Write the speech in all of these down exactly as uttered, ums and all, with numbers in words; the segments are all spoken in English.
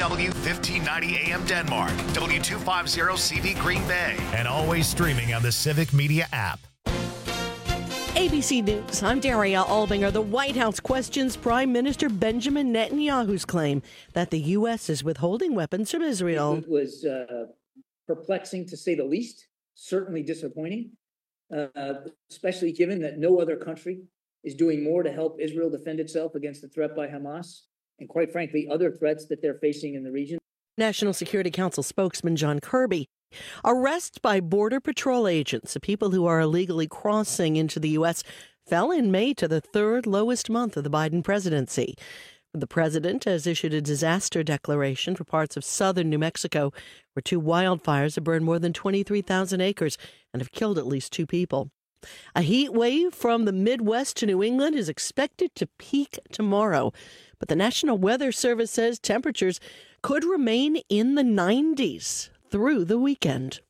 W fifteen ninety A M Denmark, W two fifty C V Green Bay, and always streaming on the Civic Media app. A B C News, I'm Daria Albinger. The White House questions Prime Minister Benjamin Netanyahu's claim that the U S is withholding weapons from Israel. It was uh, perplexing, to say the least, certainly disappointing, uh, especially given that no other country is doing more to help Israel defend itself against the threat by Hamas and, quite frankly, other threats that they're facing in the region. National Security Council spokesman John Kirby. Arrests by Border Patrol agents of people who are illegally crossing into the U S fell in May to the third lowest month of the Biden presidency. The president has issued a disaster declaration for parts of southern New Mexico, where two wildfires have burned more than twenty-three thousand acres and have killed at least two people. A heat wave from the Midwest to New England is expected to peak tomorrow, but the National Weather Service says temperatures could remain in the nineties through the weekend.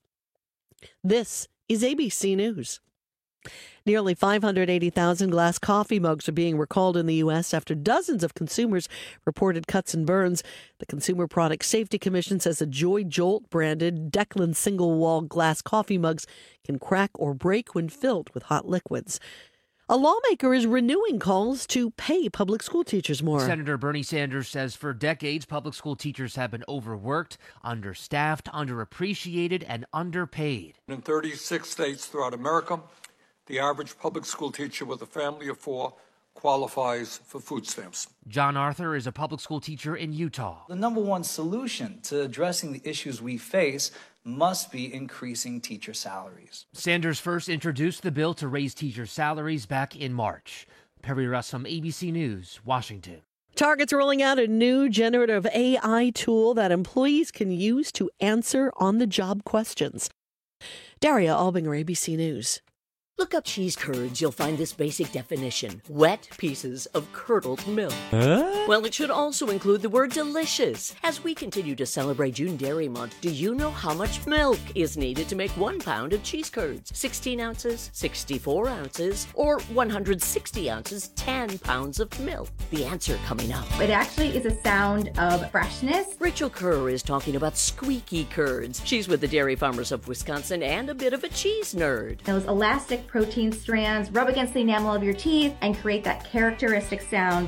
This is A B C News. Nearly five hundred eighty thousand glass coffee mugs are being recalled in the U S after dozens of consumers reported cuts and burns. The Consumer Product Safety Commission says the Joy Jolt branded Declan single-wall glass coffee mugs can crack or break when filled with hot liquids. A lawmaker is renewing calls to pay public school teachers more. Senator Bernie Sanders says for decades, public school teachers have been overworked, understaffed, underappreciated, and underpaid. In thirty-six states throughout America, the average public school teacher with a family of four qualifies for food stamps. John Arthur is a public school teacher in Utah. The number one solution to addressing the issues we face must be increasing teacher salaries. Sanders first introduced the bill to raise teacher salaries back in March. Perry Russum, A B C News, Washington. Target's rolling out a new generative A I tool that employees can use to answer on-the-job questions. Daria Albinger, A B C News. Look up cheese curds, you'll find this basic definition. Wet pieces of curdled milk. Huh? Well, it should also include the word delicious. As we continue to celebrate June Dairy Month, do you know how much milk is needed to make one pound of cheese curds? sixteen ounces, sixty-four ounces, or one hundred sixty ounces, ten pounds of milk? The answer coming up. It actually is a sound of freshness. Rachel Kerr is talking about squeaky curds. She's with the Dairy Farmers of Wisconsin and a bit of a cheese nerd. Those elastic protein strands rub against the enamel of your teeth and create that characteristic sound.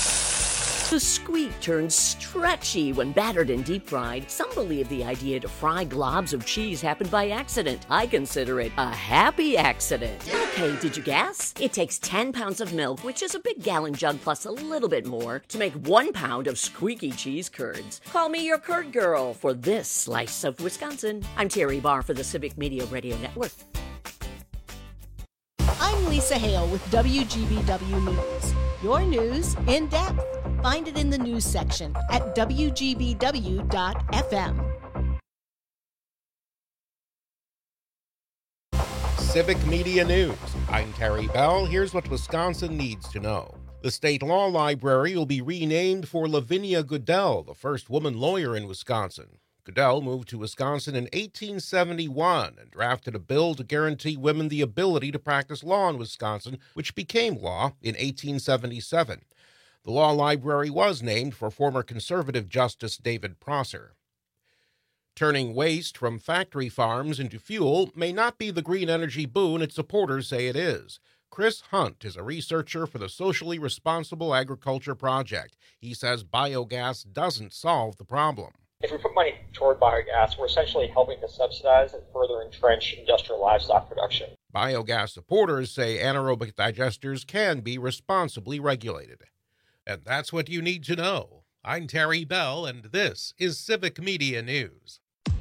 The squeak turns stretchy when battered and deep fried. Some believe the idea to fry globs of cheese happened by accident. I consider it a happy accident. Okay, did you guess? It takes ten pounds of milk, which is a big gallon jug plus a little bit more, to make one pound of squeaky cheese curds. Call me your curd girl for this slice of Wisconsin. I'm Terry Barr for the Civic Media Radio Network. I'm Lisa Hale with W G B W News. Your news in depth. Find it in the news section at W G B W dot F M. Civic Media News. I'm Terry Bell. Here's what Wisconsin needs to know. The State Law Library will be renamed for Lavinia Goodell, the first woman lawyer in Wisconsin. Goodell moved to Wisconsin in eighteen seventy-one and drafted a bill to guarantee women the ability to practice law in Wisconsin, which became law in eighteen seventy-seven. The law library was named for former conservative Justice David Prosser. Turning waste from factory farms into fuel may not be the green energy boon its supporters say it is. Chris Hunt is a researcher for the Socially Responsible Agriculture Project. He says biogas doesn't solve the problem. If we put money toward biogas, we're essentially helping to subsidize and further entrench industrial livestock production. Biogas supporters say anaerobic digesters can be responsibly regulated. And that's what you need to know. I'm Terry Bell, and this is Civic Media News.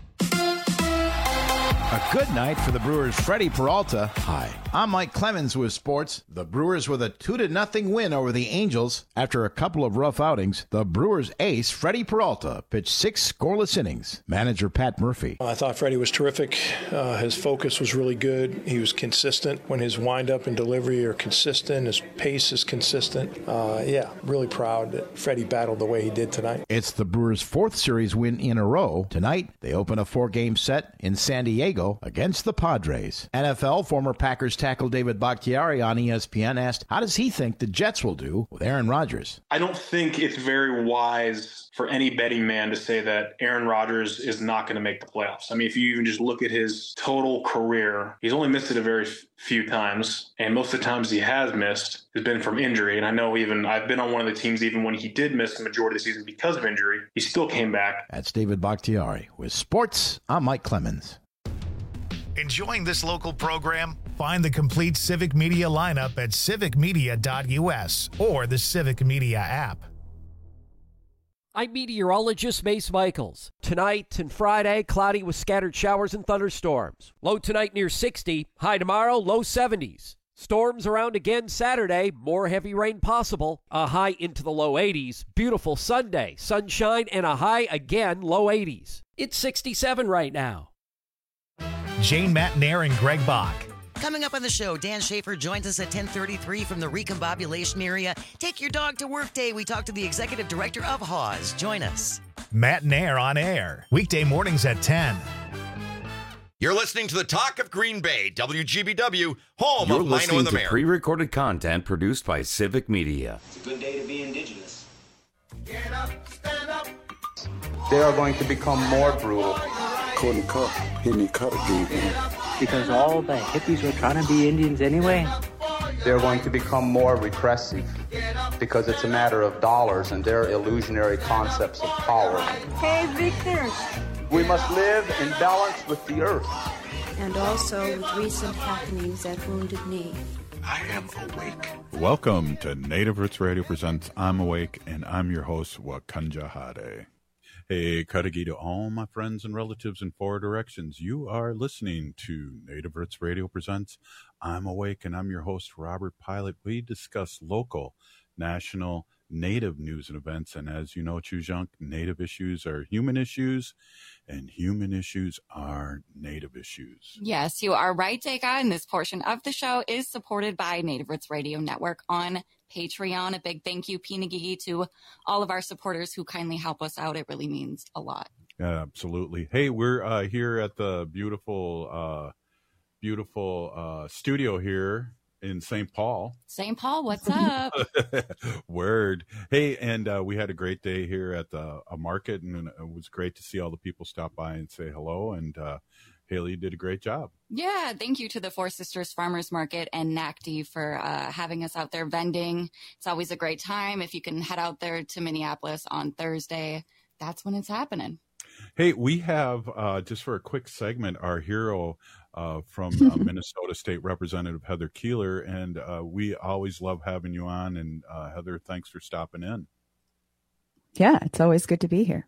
A good night for the Brewers' Freddie Peralta. Hi, I'm Mike Clemens with sports. The Brewers with a two to nothing win over the Angels. After a couple of rough outings, the Brewers' ace, Freddie Peralta, pitched six scoreless innings. Manager Pat Murphy. I thought Freddie was terrific. Uh, his focus was really good. He was consistent when his windup and delivery are consistent. His pace is consistent. Uh, yeah, really proud that Freddie battled the way he did tonight. It's the Brewers' fourth series win in a row. Tonight, they open a four-game set in San Diego Diego against the Padres. N F L former Packers tackle David Bakhtiari on E S P N asked, how does he think the Jets will do with Aaron Rodgers? I don't think it's very wise for any betting man to say that Aaron Rodgers is not going to make the playoffs. I mean, if you even just look at his total career, he's only missed it a very few times. And most of the times he has missed has been from injury. And I know even I've been on one of the teams, even when he did miss the majority of the season because of injury, he still came back. That's David Bakhtiari. With sports, I'm Mike Clemens. Enjoying this local program? Find the complete Civic Media lineup at civic media dot u s or the Civic Media app. I'm meteorologist Mace Michaels. Tonight and Friday, cloudy with scattered showers and thunderstorms. Low tonight near sixty, high tomorrow, low seventies. Storms around again Saturday, more heavy rain possible, a high into the low eighties. Beautiful Sunday, sunshine and a high again, low eighties. It's sixty-seven right now. Jane Matnair and Greg Bach. Coming up on the show, Dan Schaefer joins us at ten thirty-three from the recombobulation area. Take your dog to work day. We talk to the executive director of H A W S. Join us. Matnair on air, weekday mornings at ten. You're listening to the Talk of Green Bay, W G B W, home You're of Lino listening and the to Mayor. pre-recorded content produced by Civic Media. It's a good day to be indigenous. Get up, stand up. They are going to become more brutal. Couldn't cut, hitting cut again. Because all the hippies were trying to be Indians anyway. They're going to become more repressive because it's a matter of dollars and their illusionary concepts of power. Hey, Victor. We must live in balance with the earth. And also with recent happenings at Wounded Knee. I am awake. Welcome to Native Roots Radio Presents I'm Awake, and I'm your host, Wakanja Hade. Hey, Kadagi to all my friends and relatives in four directions. You are listening to Native Roots Radio Presents I'm Awake, and I'm your host, Robert Pilot. We discuss local, national, Native news and events, and as you know, Chujunk, Native issues are human issues, and human issues are Native issues. Yes, you are right, Deka, and this portion of the show is supported by Native Roots Radio Network on Patreon. A big thank you, Pinagigi, to all of our supporters who kindly help us out. It really means a lot. Yeah, absolutely. Hey, we're uh, here at the beautiful, uh, beautiful uh, studio here in Saint Paul. Saint Paul, what's up? Word. Hey, and uh, we had a great day here at the a market, and it was great to see all the people stop by and say hello. And uh, Haley did a great job. Yeah, thank you to the Four Sisters Farmers Market and N A C D for uh, having us out there vending. It's always a great time. If you can head out there to Minneapolis on Thursday, that's when it's happening. Hey, we have, uh, just for a quick segment, our hero uh, from uh, Minnesota State Representative Heather Keeler, and uh, we always love having you on. And uh, Heather, thanks for stopping in. Yeah, it's always good to be here.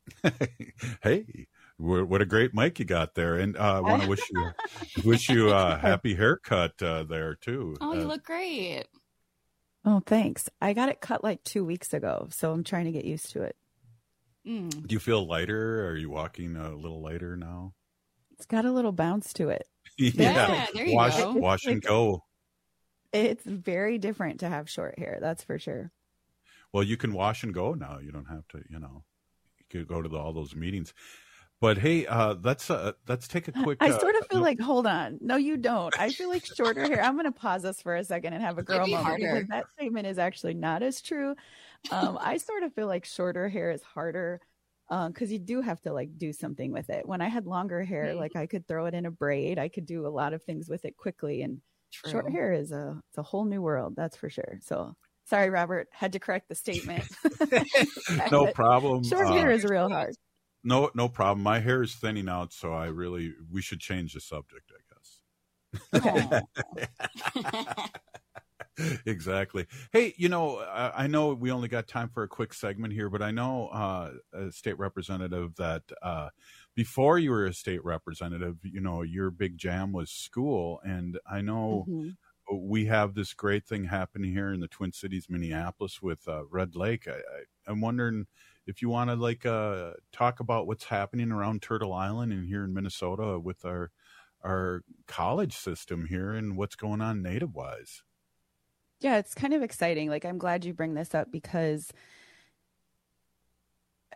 Hey, what a great mic you got there, and uh, I want to wish you wish you a happy haircut uh, there too. Oh, you uh, look great. Oh, thanks. I got it cut like two weeks ago, so I'm trying to get used to it. Mm. Do you feel lighter? Are you walking a little lighter now? It's got a little bounce to it. Yeah, yeah there you wash, go. Wash and go. It's very different to have short hair, that's for sure. Well, you can wash and go now. You don't have to, you know, you could go to the, all those meetings. But hey, uh, let's uh, let's take a quick. I uh, sort of feel like, hold on, no, you don't. I feel like shorter hair. I'm going to pause us for a second and have a girl Maybe moment harder. because that statement is actually not as true. Um, I sort of feel like shorter hair is harder because uh, you do have to like do something with it. When I had longer hair, Mm. like I could throw it in a braid. I could do a lot of things with it quickly, and True. short hair is a it's a whole new world. That's for sure. So. Sorry, Robert. Had to correct the statement. No But problem. Short Uh, hair is real hard. No, no problem. My hair is thinning out, so I really we should change the subject, I guess. Exactly. Hey, you know, I, I know we only got time for a quick segment here, but I know uh, a state representative that uh, before you were a state representative, you know, your big jam was school, and I know. Mm-hmm. We have this great thing happening here in the Twin Cities, Minneapolis, with uh, Red Lake. I, I, I'm wondering if you want to like uh, talk about what's happening around Turtle Island and here in Minnesota with our our college system here and what's going on native wise. Yeah, it's kind of exciting. Like, I'm glad you bring this up because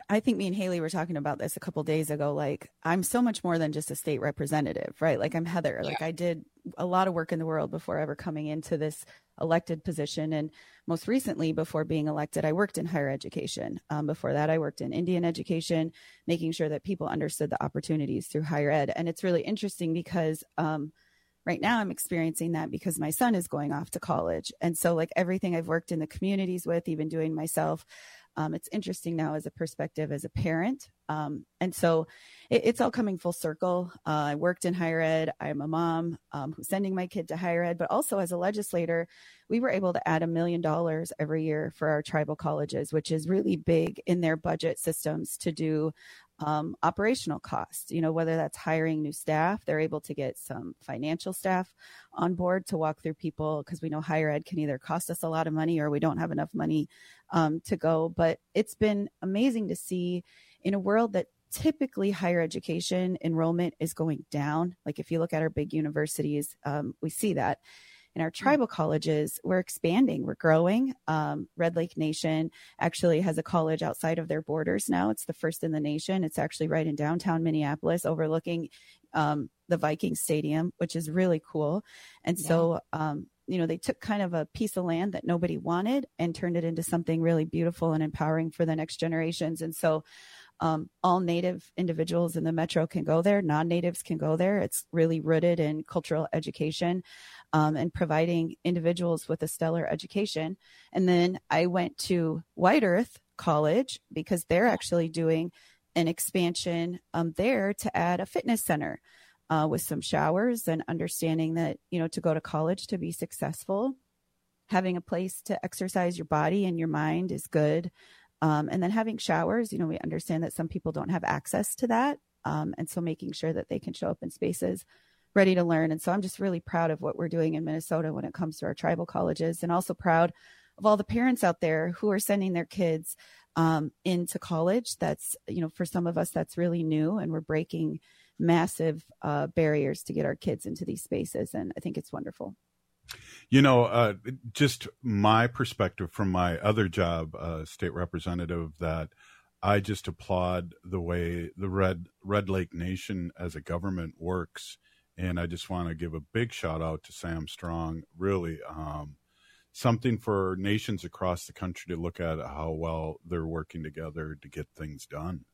I think me and Haley were talking about this a couple days ago. Like, I'm so much more than just a state representative, right? Like, I'm Heather. Yeah. Like, I did a lot of work in the world before ever coming into this elected position. And most recently, before being elected, I worked in higher education. Um, before that, I worked in Indian education, making sure that people understood the opportunities through higher ed. And it's really interesting because um, right now I'm experiencing that because my son is going off to college. And so like everything I've worked in the communities with, even doing myself, Um, it's interesting now as a perspective as a parent. Um, and so it, it's all coming full circle. Uh, I worked in higher ed. I'm a mom um, who's sending my kid to higher ed, but also as a legislator, we were able to add a million dollars every year for our tribal colleges, which is really big in their budget systems to do um, operational costs, you know, whether that's hiring new staff, they're able to get some financial staff on board to walk through people, because we know higher ed can either cost us a lot of money or we don't have enough money um, to go. But it's been amazing to see in a world that typically higher education enrollment is going down. Like if you look at our big universities, um, we see that. In our tribal colleges, we're expanding, we're growing. Um, Red Lake Nation actually has a college outside of their borders now. It's the first in the nation. It's actually right in downtown Minneapolis, overlooking um, the Viking Stadium, which is really cool. And yeah. so, um, you know, they took kind of a piece of land that nobody wanted and turned it into something really beautiful and empowering for the next generations. And so Um, all Native individuals in the metro can go there. Non-Natives can go there. It's really rooted in cultural education um, and providing individuals with a stellar education. And then I went to White Earth College because they're actually doing an expansion um, there to add a fitness center uh, with some showers, and understanding that, you know, to go to college to be successful, having a place to exercise your body and your mind is good. Um, and then having showers, you know, we understand that some people don't have access to that. Um, and so making sure that they can show up in spaces ready to learn. And so I'm just really proud of what we're doing in Minnesota when it comes to our tribal colleges, and also proud of all the parents out there who are sending their kids um, into college. That's, you know, for some of us, that's really new, and we're breaking massive uh, barriers to get our kids into these spaces. And I think it's wonderful. You know, uh, just my perspective from my other job, uh, state representative, that I just applaud the way the Red Red Lake Nation as a government works. And I just want to give a big shout out to Sam Strong. Really, um, something for nations across the country to look at how well they're working together to get things done.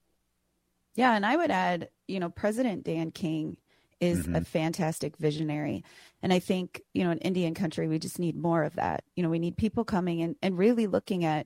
Yeah. And I would add, you know, President Dan King is mm-hmm. a fantastic visionary. And I think, you know, in Indian country, we just need more of that. You know, we need people coming in and really looking at,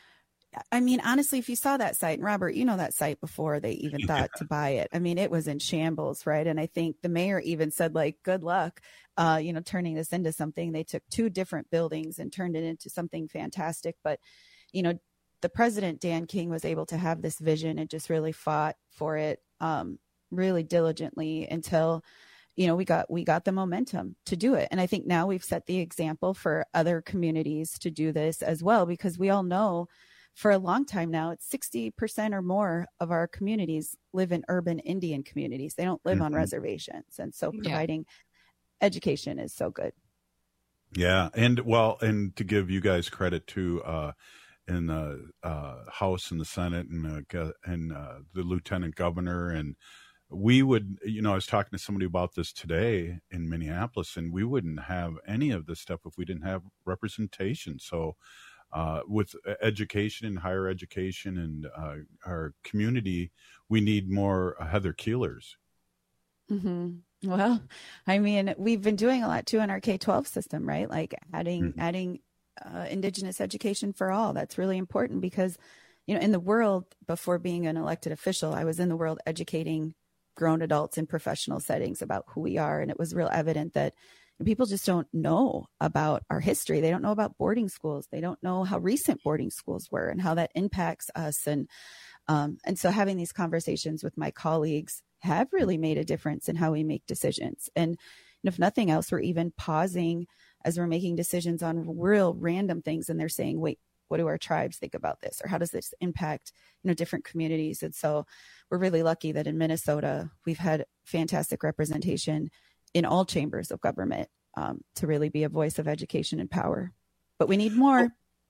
I mean, honestly, if you saw that site, and Robert, you know that site before they even thought yeah. to buy it. I mean, it was in shambles, right? And I think the mayor even said, like, good luck, uh, you know, turning this into something. They took two different buildings and turned it into something fantastic. But, you know, the president, Dan King, was able to have this vision and just really fought for it um, really diligently until, you know, we got we got the momentum to do it. And I think now we've set the example for other communities to do this as well, because we all know for a long time now, it's sixty percent or more of our communities live in urban Indian communities. They don't live mm-hmm. on reservations. And so providing yeah. education is so good. Yeah. And well, and to give you guys credit too, uh, in the uh, House and the Senate and, uh, and uh, the Lieutenant Governor, and we would, you know, I was talking to somebody about this today in Minneapolis, and we wouldn't have any of this stuff if we didn't have representation. So uh, with education and higher education and uh, our community, we need more Heather Keelers. Mm-hmm. Well, I mean, we've been doing a lot too in our K twelve system, right? Like adding, mm-hmm. adding uh, Indigenous education for all. That's really important because, you know, in the world, before being an elected official, I was in the world educating grown adults in professional settings about who we are. And it was real evident that people just don't know about our history. They don't know about boarding schools. They don't know how recent boarding schools were and how that impacts us. And, um, and so having these conversations with my colleagues have really made a difference in how we make decisions. And if nothing else, we're even pausing as we're making decisions on real random things. And they're saying, wait, what do our tribes think about this? Or how does this impact, you know, different communities? And so we're really lucky that in Minnesota, we've had fantastic representation in all chambers of government um, to really be a voice of education and power. But we need more.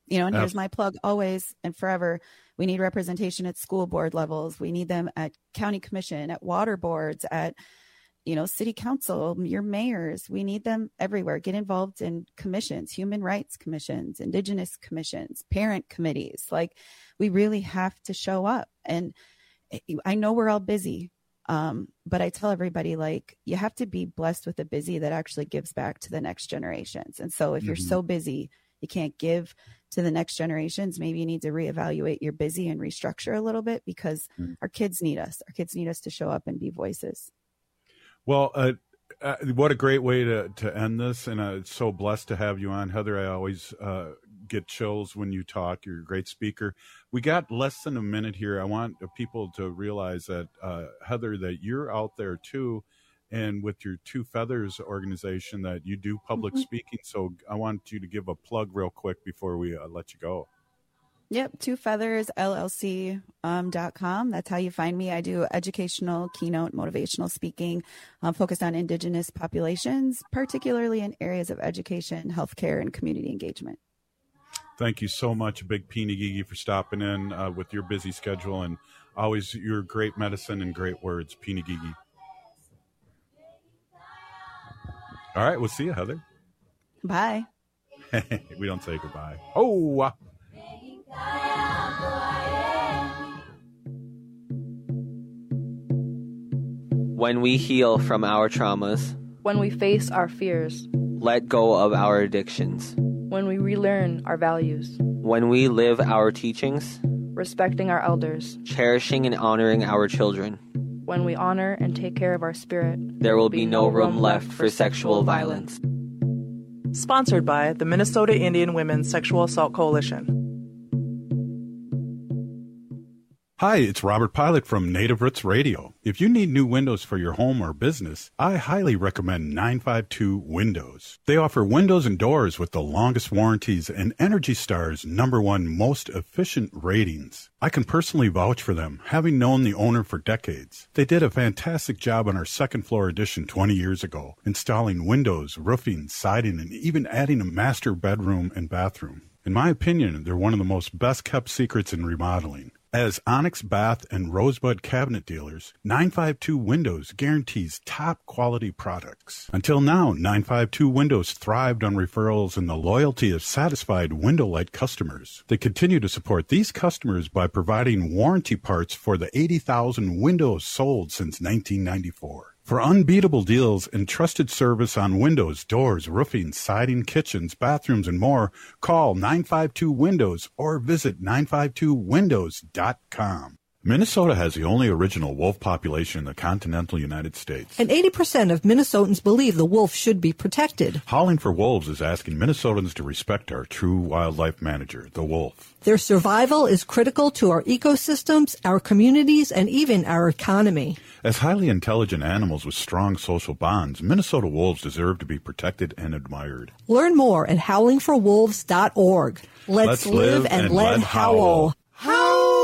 You know, and here's my plug always and forever. We need representation at school board levels. We need them at county commission, at water boards, at, you know, city council, your mayors. We need them everywhere. Get involved in commissions, human rights commissions, indigenous commissions, parent committees. Like, we really have to show up. And I know we're all busy, um, but I tell everybody, like, you have to be blessed with a busy that actually gives back to the next generations. And so if mm-hmm. you're so busy, you can't give to the next generations, maybe you need to reevaluate your busy and restructure a little bit, because mm-hmm. our kids need us. Our kids need us to show up and be voices. Well, uh, uh, what a great way to, to end this. And uh, it's so blessed to have you on, Heather. I always uh, get chills when you talk. You're a great speaker. We got less than a minute here. I want people to realize that, uh, Heather, that you're out there too. And with your Two Feathers organization, that you do public mm-hmm. speaking. So I want you to give a plug real quick before we uh, let you go. Yep. Two Feathers L L C um, dot com. That's how you find me. I do educational, keynote, motivational speaking, um, focused on indigenous populations, particularly in areas of education, healthcare, and community engagement. Thank you so much, Big Pinigigi, for stopping in uh, with your busy schedule, and always your great medicine and great words, Pinigigi. All right, we'll see you, Heather. Bye. We don't say goodbye. Oh. Uh. When we heal from our traumas, when we face our fears, let go of our addictions, when we relearn our values, when we live our teachings, respecting our elders, cherishing and honoring our children, when we honor and take care of our spirit, there will be no room left for sexual violence. Sponsored by the Minnesota Indian Women's Sexual Assault Coalition. Hi, it's Robert Pilot from Native Roots Radio. If you need new windows for your home or business, I highly recommend nine five two Windows. They offer windows and doors with the longest warranties and Energy Star's number one most efficient ratings. I can personally vouch for them, having known the owner for decades. They did a fantastic job on our second floor addition twenty years ago, installing windows, roofing, siding, and even adding a master bedroom and bathroom. In my opinion, they're one of the most best-kept secrets in remodeling. As Onyx Bath and Rosebud cabinet dealers, nine five two Windows guarantees top-quality products. Until now, nine five two Windows thrived on referrals and the loyalty of satisfied Window-Lite customers. They continue to support these customers by providing warranty parts for the eighty thousand Windows sold since nineteen ninety-four. For unbeatable deals and trusted service on windows, doors, roofing, siding, kitchens, bathrooms, and more, call nine five two Windows or visit nine five two windows dot com. Minnesota has the only original wolf population in the continental United States. And eighty percent of Minnesotans believe the wolf should be protected. Howling for Wolves is asking Minnesotans to respect our true wildlife manager, the wolf. Their survival is critical to our ecosystems, our communities, and even our economy. As highly intelligent animals with strong social bonds, Minnesota wolves deserve to be protected and admired. Learn more at howling for wolves dot org. Let's, Let's live, live and, and let howl. Howl!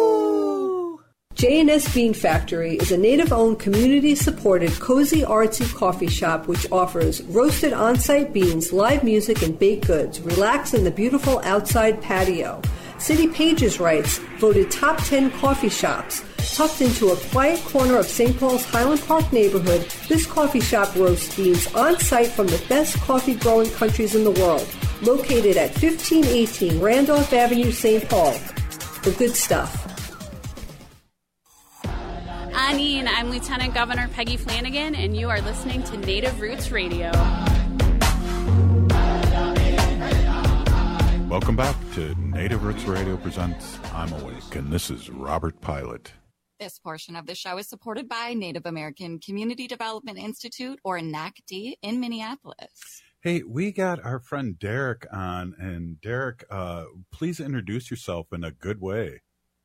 J and S Bean Factory is a native-owned, community-supported, cozy, artsy coffee shop which offers roasted on-site beans, live music, and baked goods. Relax in the beautiful outside patio. City Pages writes, voted top ten coffee shops. Tucked into a quiet corner of Saint Paul's Highland Park neighborhood, this coffee shop roasts beans on-site from the best coffee-growing countries in the world. Located at fifteen eighteen Randolph Avenue, Saint Paul. The good stuff. Anine, I'm Lieutenant Governor Peggy Flanagan, and you are listening to Native Roots Radio. Welcome back to Native Roots Radio presents I'm Awake, and this is Robert Pilot. This portion of the show is supported by Native American Community Development Institute, or N A C D, in Minneapolis. Hey, we got our friend Derek on, and Derek, uh, please introduce yourself in a good way.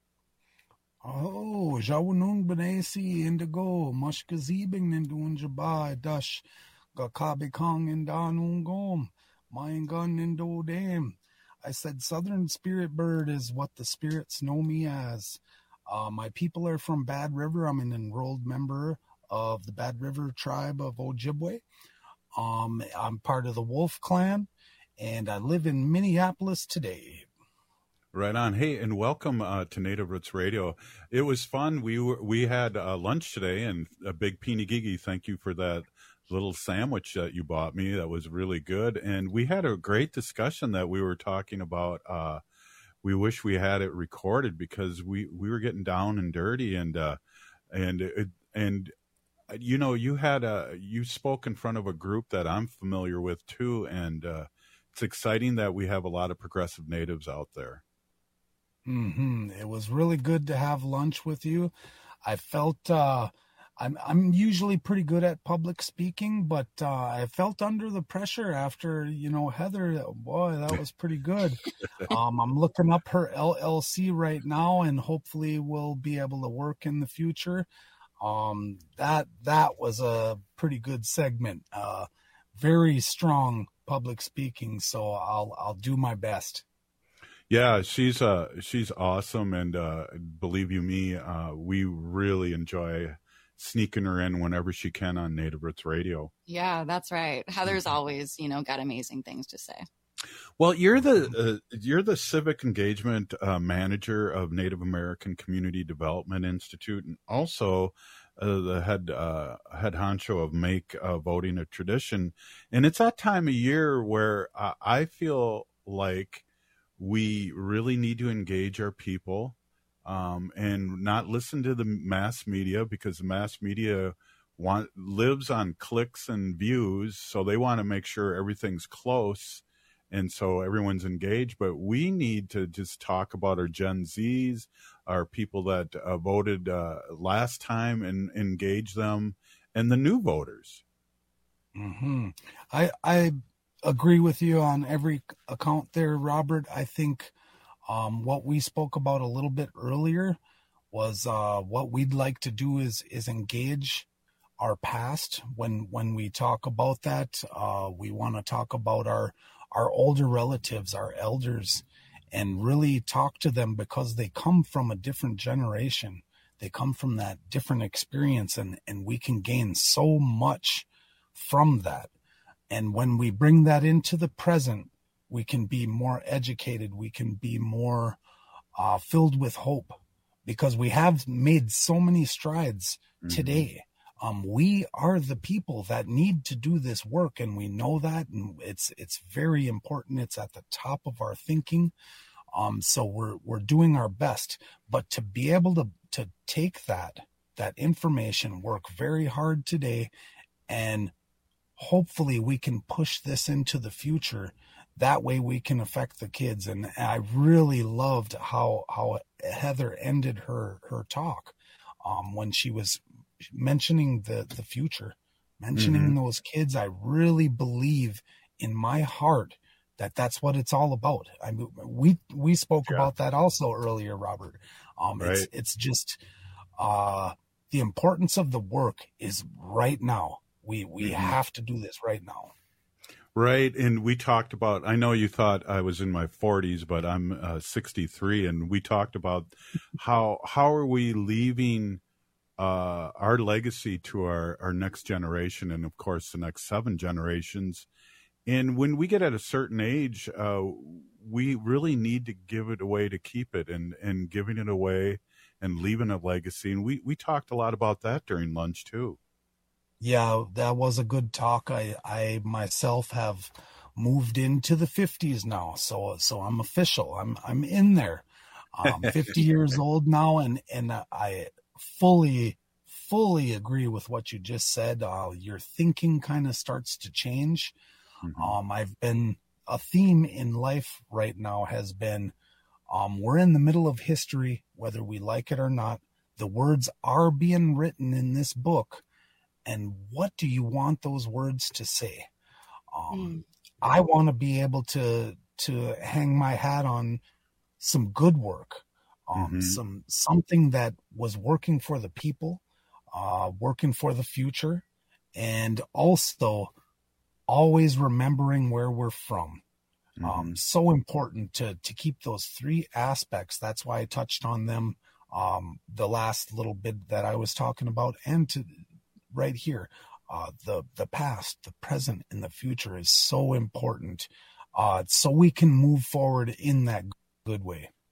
Oh, Jawunung Benesi Indigo, Mushkazibing Nindun Jabai, Dash, Gakabi Kong and Danungom, Mayan Gun Indo Dam. I said Southern Spirit Bird is what the spirits know me as. Uh, my people are from Bad River. I'm an enrolled member of the Bad River tribe of Ojibwe. Um, I'm part of the Wolf Clan, and I live in Minneapolis today. Right on. Hey, and welcome uh, to Native Roots Radio. It was fun. We were we had uh, lunch today, and a big Pinigigi. Thank you for that little sandwich that you bought me. That was really good. And we had a great discussion that we were talking about. Uh, we wish we had it recorded because we, we were getting down and dirty, and uh, and it, and you know you had a you spoke in front of a group that I'm familiar with too, and uh, it's exciting that we have a lot of progressive natives out there. Mm-hmm. It was really good to have lunch with you. I felt uh, I'm I'm usually pretty good at public speaking, but uh, I felt under the pressure after, you know, Heather. Boy, that was pretty good. um, I'm looking up her L L C right now, and hopefully we'll be able to work in the future. Um, that that was a pretty good segment. Uh, very strong public speaking, so I'll I'll do my best. Yeah, she's uh she's awesome, and uh, believe you me, uh, we really enjoy sneaking her in whenever she can on Native Roots Radio. Yeah, that's right. Heather's always, you know, got amazing things to say. Well, you're the uh, you're the civic engagement uh, manager of Native American Community Development Institute, and also uh, the head uh, head honcho of Make uh, Voting a Tradition. And it's that time of year where uh, I feel like we really need to engage our people um, and not listen to the mass media, because the mass media want lives on clicks and views. So they want to make sure everything's close. And so everyone's engaged, but we need to just talk about our Gen Zs, our people that uh, voted uh, last time, and engage them, and the new voters. Mm-hmm. I, I, agree with you on every account there, Robert. I think um, what we spoke about a little bit earlier was uh, what we'd like to do is is engage our past. When when we talk about that, uh, we want to talk about our our older relatives, our elders, and really talk to them, because they come from a different generation. They come from that different experience, and, and we can gain so much from that. And when we bring that into the present, we can be more educated. We can be more uh, filled with hope, because we have made so many strides mm-hmm. today. Um, we are the people that need to do this work, and we know that, and it's it's very important. It's at the top of our thinking. Um, so we're we're doing our best. But to be able to to take that that information, work very hard today, and hopefully we can push this into the future. That way we can affect the kids. And I really loved how how Heather ended her her talk um, when she was mentioning the the future, mentioning mm-hmm. those kids. I really believe in my heart that that's what it's all about. I mean, we we spoke yeah. about that also earlier, Robert. Um, right. It's it's just uh, the importance of the work is right now. We we mm-hmm. have to do this right now. Right. And we talked about, I know you thought I was in my forties, but I'm uh, sixty-three. And we talked about how how are we leaving uh, our legacy to our, our next generation, and, of course, the next seven generations. And when we get at a certain age, uh, we really need to give it away to keep it, and, and giving it away and leaving a legacy. And we, we talked a lot about that during lunch, too. Yeah, that was a good talk. I, I myself have moved into the fifties now, so so I'm official. I'm I'm in there. I'm fifty years old now, and and I fully fully agree with what you just said. Uh, your thinking kind of starts to change. Mm-hmm. Um, I've been a theme in life right now has been um, we're in the middle of history, whether we like it or not. The words are being written in this book. And what do you want those words to say? Um, mm. I want to be able to to hang my hat on some good work, um, mm-hmm. some something that was working for the people, uh, working for the future, and also always remembering where we're from. Mm-hmm. Um, so important to to keep those three aspects. That's why I touched on them um, the last little bit that I was talking about, and to right here, uh, the the past, the present, and the future is so important, uh, so we can move forward in that good way.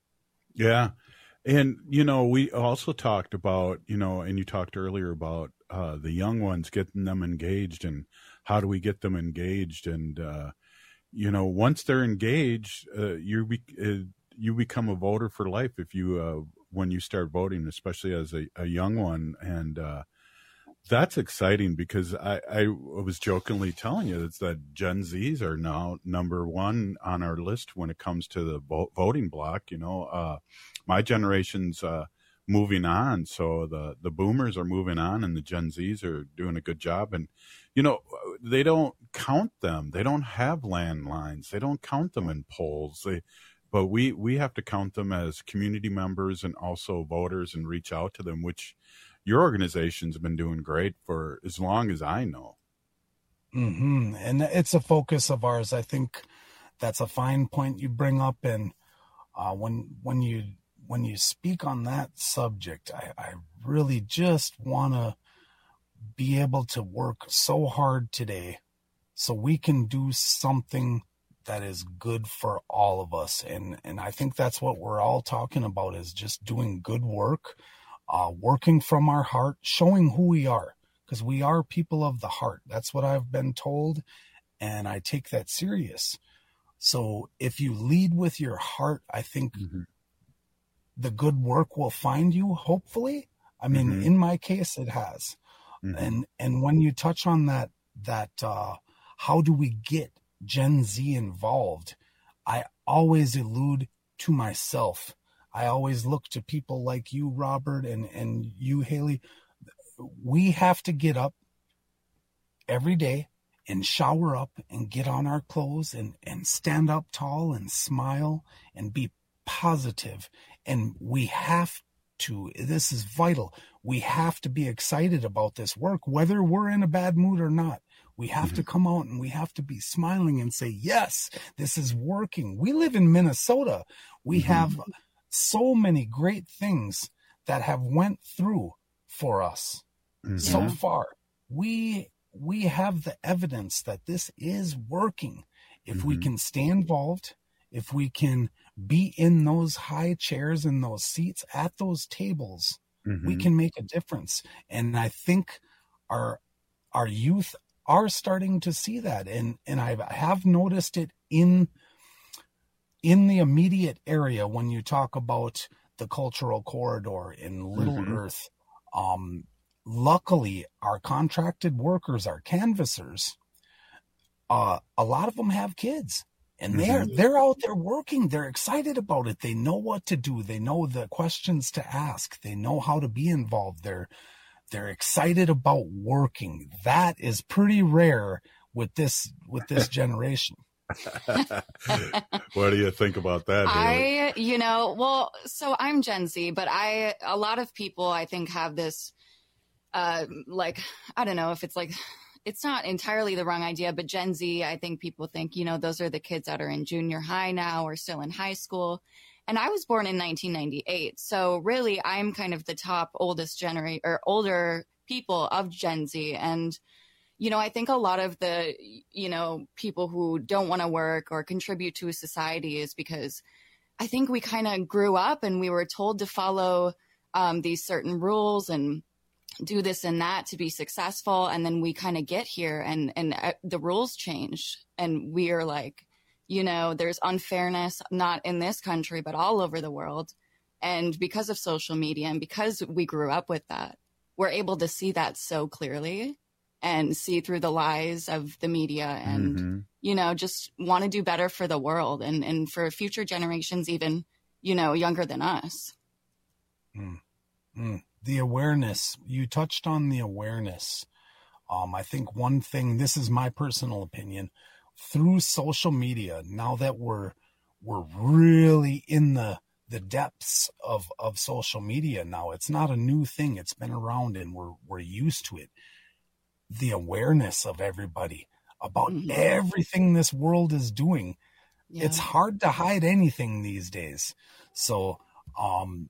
Yeah. And, you know, we also talked about, you know, and you talked earlier about uh, the young ones, getting them engaged, and how do we get them engaged? And, uh, you know, once they're engaged, uh, you be, uh, you become a voter for life if you, uh, when you start voting, especially as a, a young one. And uh, that's exciting, because I, I was jokingly telling you it's that Gen Zs are now number one on our list when it comes to the vo- voting block. You know, uh, my generation's uh, moving on, so the, the boomers are moving on, and the Gen Zs are doing a good job. And, you know, they don't count them. They don't have landlines. They don't count them in polls. They, but we, we have to count them as community members and also voters, and reach out to them, which your organization's been doing great for as long as I know. Mm-hmm. And it's a focus of ours. I think that's a fine point you bring up. And uh, when when you when you speak on that subject, I, I really just want to be able to work so hard today so we can do something that is good for all of us. And and I think that's what we're all talking about, is just doing good work, uh, working from our heart, showing who we are, because we are people of the heart. That's what I've been told, and I take that serious. So if you lead with your heart, I think mm-hmm. the good work will find you, hopefully. I mean, mm-hmm. in my case, it has. Mm-hmm. And and when you touch on that, that uh, how do we get Gen Z involved, I always allude to myself. I always look to people like you, Robert, and, and you, Haley. We have to get up every day and shower up and get on our clothes and, and stand up tall and smile and be positive. And we have to, this is vital. We have to be excited about this work, whether we're in a bad mood or not. We have mm-hmm. to come out and we have to be smiling and say, yes, this is working. We live in Minnesota. We mm-hmm. have so many great things that have went through for us mm-hmm. so far. We we have the evidence that this is working. If mm-hmm. we can stay involved, if we can be in those high chairs and those seats at those tables, mm-hmm. we can make a difference. And I think our our youth are starting to see that. And and I have noticed it in in the immediate area when you talk about the cultural corridor in Little mm-hmm. Earth. Um, luckily, our contracted workers, our canvassers, uh, a lot of them have kids. And they're mm-hmm. they're out there working. They're excited about it. They know what to do. They know the questions to ask. They know how to be involved. They're they're excited about working. That is pretty rare with this with this generation. What do you think about that, Haley? I, you know, well, so I'm Gen Z, but I, a lot of people I think have this, uh, like, I don't know if it's like, it's not entirely the wrong idea, but Gen Z, I think people think, you know, those are the kids that are in junior high now or still in high school. And I was born in nineteen ninety-eight. So really, I'm kind of the top oldest generation or older people of Gen Z. And, you know, I think a lot of the, you know, people who don't want to work or contribute to society is because I think we kind of grew up and we were told to follow um, these certain rules and do this and that to be successful. And then we kind of get here and, and uh, the rules change and we are like, you know, there's unfairness, not in this country, but all over the world. And because of social media and because we grew up with that, we're able to see that so clearly and see through the lies of the media and, mm-hmm. you know, just want to do better for the world and, and for future generations, even, you know, younger than us. Mm. Mm. The awareness, you touched on the awareness. Um, I think one thing, this is my personal opinion, through social media, now that we're, we're really in the, the depths of, of social media now, it's not a new thing. It's been around and we're, we're used to it. The awareness of everybody about mm-hmm. everything this world is doing. Yeah. It's hard to hide anything these days. So, um,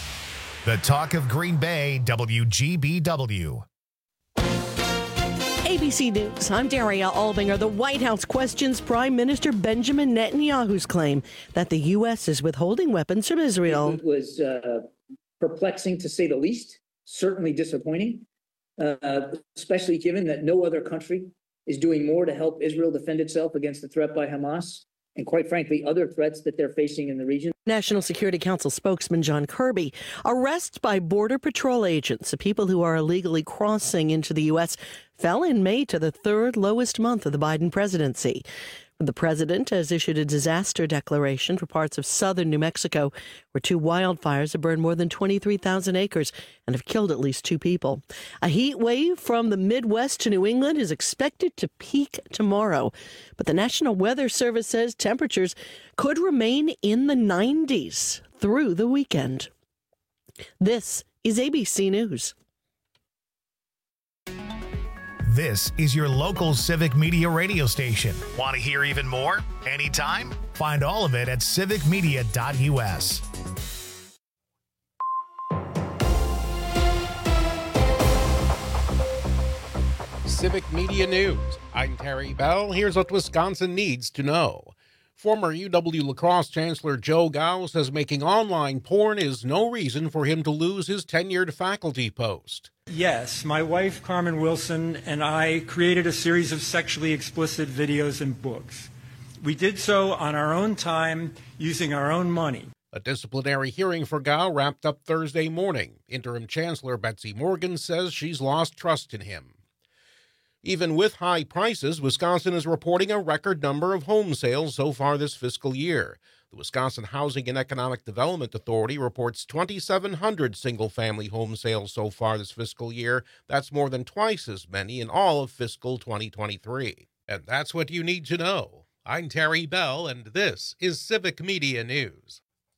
the Talk of Green Bay, W G B W. A B C News, I'm Daria Albinger. The White House questions Prime Minister Benjamin Netanyahu's claim that the U S is withholding weapons from Israel. It was uh, perplexing, to say the least, certainly disappointing, uh, especially given that no other country is doing more to help Israel defend itself against the threat by Hamas and, quite frankly, other threats that they're facing in the region. National Security Council spokesman John Kirby. Arrests by Border Patrol agents, the people who are illegally crossing into the U S, fell in May to the third lowest month of the Biden presidency. The president has issued a disaster declaration for parts of southern New Mexico, where two wildfires have burned more than twenty-three thousand acres and have killed at least two people. A heat wave from the Midwest to New England is expected to peak tomorrow, but the National Weather Service says temperatures could remain in the nineties through the weekend. This is A B C News. This is your local Civic Media radio station. Want to hear even more? Anytime? Find all of it at civic media dot U S. Civic Media News. I'm Terry Bell. Here's what Wisconsin needs to know. Former U W-La Crosse Chancellor Joe Gao says making online porn is no reason for him to lose his tenured faculty post. Yes, my wife Carmen Wilson and I created a series of sexually explicit videos and books. We did so on our own time, using our own money. A disciplinary hearing for Gao wrapped up Thursday morning. Interim Chancellor Betsy Morgan says she's lost trust in him. Even with high prices, Wisconsin is reporting a record number of home sales so far this fiscal year. The Wisconsin Housing and Economic Development Authority reports twenty-seven hundred single-family home sales so far this fiscal year. That's more than twice as many in all of fiscal twenty twenty-three. And that's what you need to know. I'm Terry Bell, and this is Civic Media News.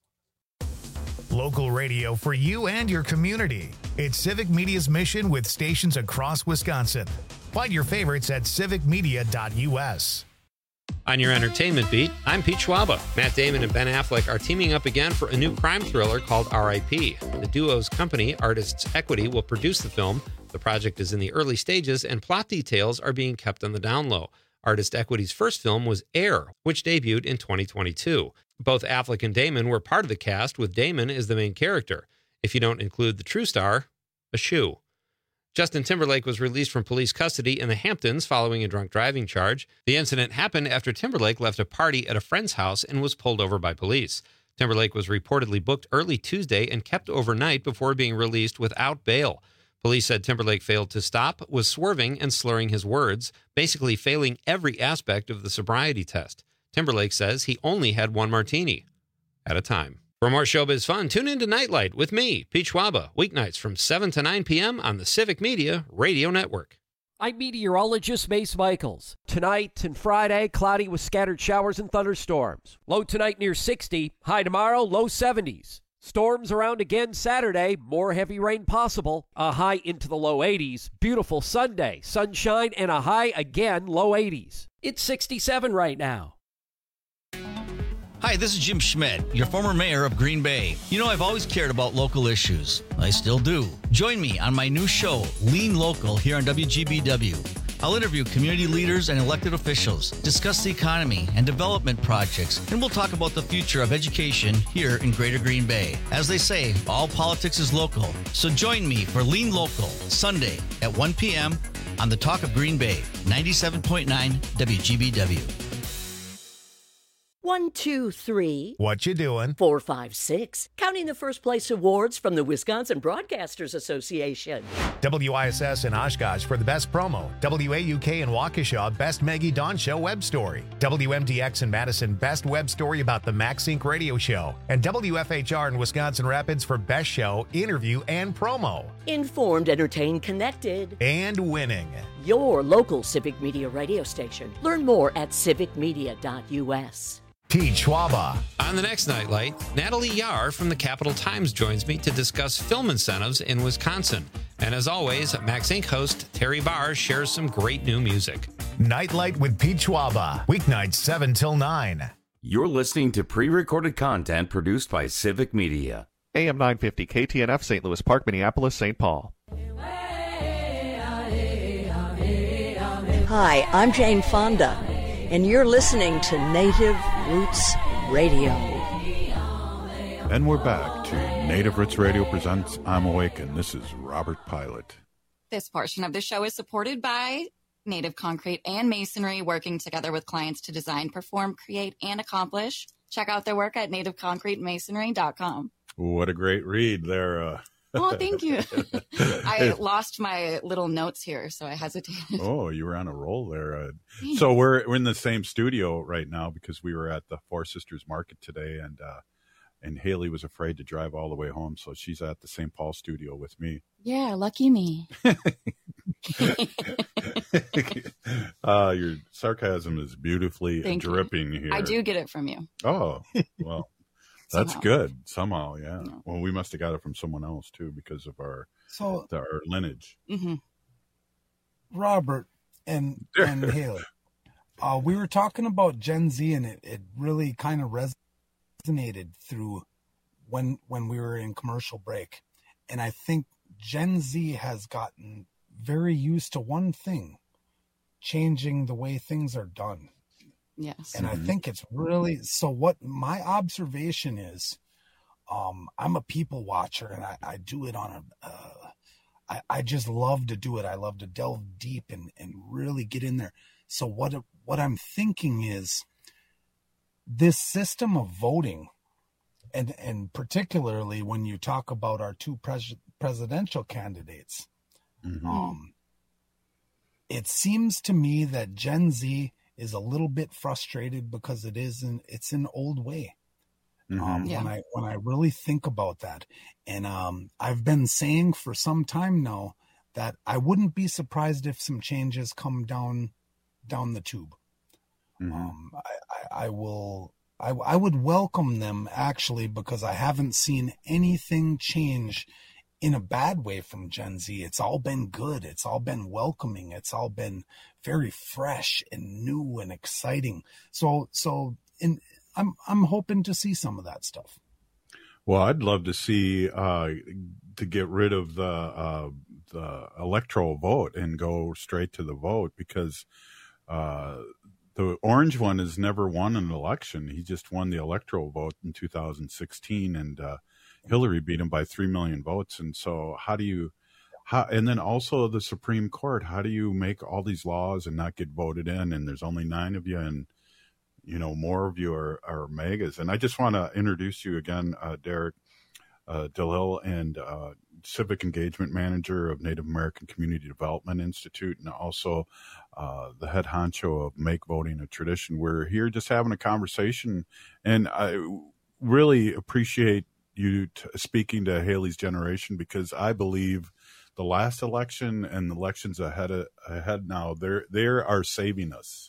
Local radio for you and your community. It's Civic Media's mission with stations across Wisconsin. Find your favorites at civic media dot U S. On your entertainment beat, I'm Pete Schwaba. Matt Damon and Ben Affleck are teaming up again for a new crime thriller called R I P The duo's company, Artists Equity, will produce the film. The project is in the early stages, and plot details are being kept on the down low. Artist Equity's first film was Air, which debuted in twenty twenty-two. Both Affleck and Damon were part of the cast, with Damon as the main character. If you don't include the true star, a shoe. Justin Timberlake was released from police custody in the Hamptons following a drunk driving charge. The incident happened after Timberlake left a party at a friend's house and was pulled over by police. Timberlake was reportedly booked early Tuesday and kept overnight before being released without bail. Police said Timberlake failed to stop, was swerving and slurring his words, basically failing every aspect of the sobriety test. Timberlake says he only had one martini at a time. For more showbiz fun, tune in to Nightlight with me, Pete Schwaba, weeknights from seven to nine p.m. on the Civic Media Radio Network. I'm meteorologist Mace Michaels. Tonight and Friday, cloudy with scattered showers and thunderstorms. Low tonight near sixty, high tomorrow, low seventies. Storms around again Saturday, more heavy rain possible, a high into the low eighties. Beautiful Sunday, sunshine and a high again, low eighties. It's sixty-seven right now. Hi, this is Jim Schmidt, your former mayor of Green Bay. You know, I've always cared about local issues. I still do. Join me on my new show, Lean Local, here on W G B W. I'll interview community leaders and elected officials, discuss the economy and development projects, and we'll talk about the future of education here in Greater Green Bay. As they say, all politics is local. So join me for Lean Local, Sunday at one p.m. on the Talk of Green Bay, ninety-seven point nine W G B W. One, two, three. What you doing? Four, five, six. Counting the first place awards from the Wisconsin Broadcasters Association. W I S S in Oshkosh for the best promo. W A U K in Waukesha, best Maggie Dawn Show web story. W M D X in Madison, best web story about the MaxSync radio show. And W F H R in Wisconsin Rapids for best show, interview, and promo. Informed, entertained, connected. And winning. Your local Civic Media radio station. Learn more at civic media dot U S. Pete Schwaba. On the next Nightlight, Natalie Yar from the Capital Times joins me to discuss film incentives in Wisconsin. And as always, MaxSync host Terry Barr shares some great new music. Nightlight with Pete Schwaba. Weeknights seven till nine. You're listening to pre-recorded content produced by Civic Media. A M nine fifty K T N F, Saint Louis Park, Minneapolis, Saint Paul. Hi, I'm Jane Fonda, and you're listening to Native Roots Radio. And we're back to Native Roots Radio presents I'm Awake, and this is Robert Pilot. This portion of the show is supported by Native Concrete and Masonry, working together with clients to design, perform, create, and accomplish. Check out their work at native concrete masonry dot com. What a great read there. Uh... Oh, thank you. I lost my little notes here, so I hesitated. Oh, you were on a roll there. Uh, so we're, we're in the same studio right now because we were at the Four Sisters Market today, and uh, and Haley was afraid to drive all the way home, so she's at the Saint Paul studio with me. Yeah, lucky me. uh, your sarcasm is beautifully Thank dripping you. here. I do get it from you. Oh, well, that's Somehow. good. Somehow, yeah. No. Well, we must have got it from someone else, too, because of our, So, the, our lineage. Mm-hmm. Robert and, and Haley, uh, we were talking about Gen Z, and it, it really kind of resonated through when when we were in commercial break. And I think Gen Z has gotten very used to one thing, changing the way things are done. Yes. And I think it's really, so what my observation is, um, I'm a people watcher, and I, I do it on a, uh, I, I just love to do it. I love to delve deep and, and really get in there. So what, what I'm thinking is this system of voting, and, and particularly when you talk about our two pres- presidential candidates, mm-hmm. um, it seems to me that Gen Z is a little bit frustrated because it is an, it's an old way. Mm-hmm. Um, Yeah. when I, when I really think about that, and, um, I've been saying for some time now that I wouldn't be surprised if some changes come down, down the tube. Mm-hmm. Um, I, I, I will, I, I would welcome them actually, because I haven't seen anything change in a bad way from Gen Z. It's all been good. It's all been welcoming. It's all been very fresh and new and exciting. So, so in, I'm, I'm hoping to see some of that stuff. Well, I'd love to see, uh, to get rid of the, uh, the electoral vote and go straight to the vote, because, uh, the orange one has never won an election. He just won the electoral vote in two thousand sixteen, and, uh, Hillary beat him by three million votes. And so how do you, how, and then also the Supreme Court, how do you make all these laws and not get voted in? And there's only nine of you, and, you know, more of you are, are megas. And I just want to introduce you again, uh, Derek uh, DeLille, and uh, Civic Engagement Manager of Native American Community Development Institute, and also uh, the head honcho of Make Voting a Tradition. We're here just having a conversation, and I really appreciate you t- speaking to Haley's generation, because I believe the last election and the elections ahead of, ahead now, they're they are saving us.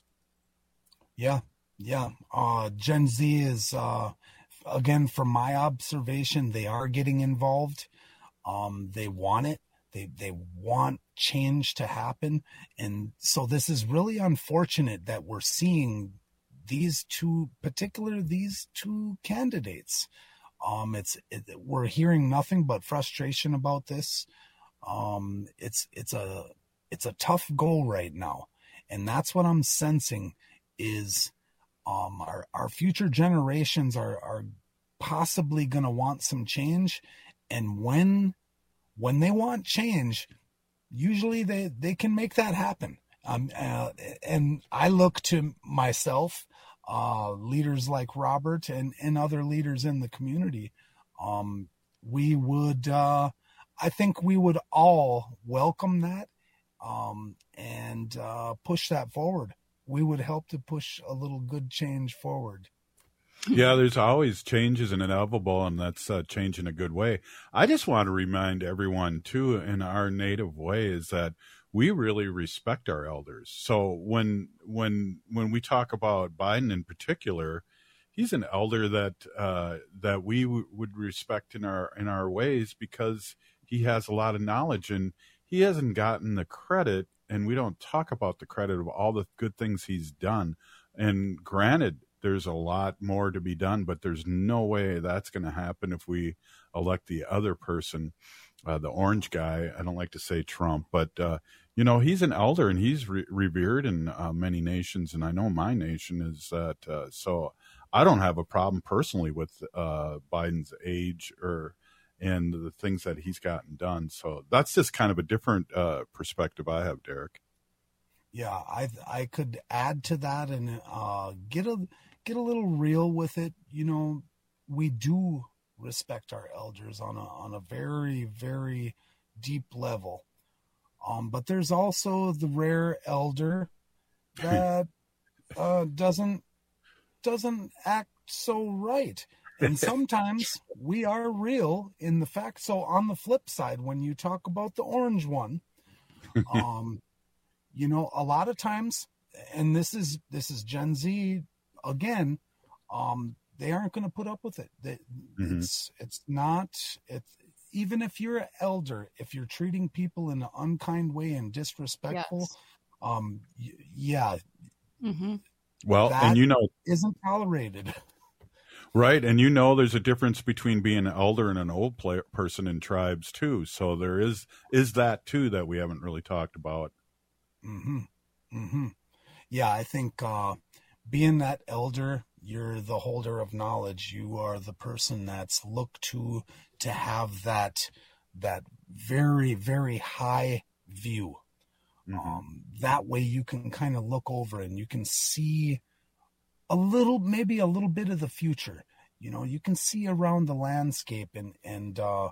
Yeah, yeah. Uh, Gen Z is, uh, again, from my observation, they are getting involved. Um, they want it. They they want change to happen, and so this is really unfortunate that we're seeing these two, particular these two candidates. Um, it's it, we're hearing nothing but frustration about this. Um, it's it's a it's a tough goal right now, and that's what I'm sensing is um, our our future generations are are possibly going to want some change, and when when they want change, usually they they can make that happen. Um, uh, and I look to myself. Uh, leaders like Robert and, and other leaders in the community, um, we would, uh, I think we would all welcome that, um, and, uh, push that forward. We would help to push a little good change forward. Yeah, there's always changes and inevitable, and that's uh, change in a good way. I just want to remind everyone, too, in our native way, is that we really respect our elders. So when when when we talk about Biden in particular, he's an elder that uh, that we w- would respect in our in our ways, because he has a lot of knowledge, and he hasn't gotten the credit, and we don't talk about the credit of all the good things he's done. And granted, there's a lot more to be done, but there's no way that's going to happen if we elect the other person. uh, the orange guy. I don't like to say Trump, but uh, you know, he's an elder and he's re- revered in uh, many nations, and I know my nation is that. Uh, so I don't have a problem personally with uh, Biden's age or and the things that he's gotten done. So that's just kind of a different uh, perspective I have, Derek. Yeah, I I could add to that and uh, get a get a little real with it. You know, we do respect our elders on a on a very very deep level, um, but there's also the rare elder that uh, doesn't doesn't act so right. And sometimes we are real in the fact. So on the flip side, when you talk about the orange one, um, you know, a lot of times, and this is this is Gen Z again, um, they aren't going to put up with it. They, mm-hmm. It's it's not. It's even if you're an elder, if you're treating people in an unkind way and disrespectful, yes. um, y- yeah. Mm-hmm. Well, and you know, isn't tolerated. Right, and you know there's a difference between being an elder and an old play- person in tribes too. So there is is that too that we haven't really talked about. Mm-hmm. Mm-hmm. Yeah, I think uh, being that elder, you're the holder of knowledge. You are the person that's looked to to have that that very very high view. Mm-hmm. Um, that way you can kind of look over and you can see a little, maybe a little bit of the future. You know, you can see around the landscape and, and, uh,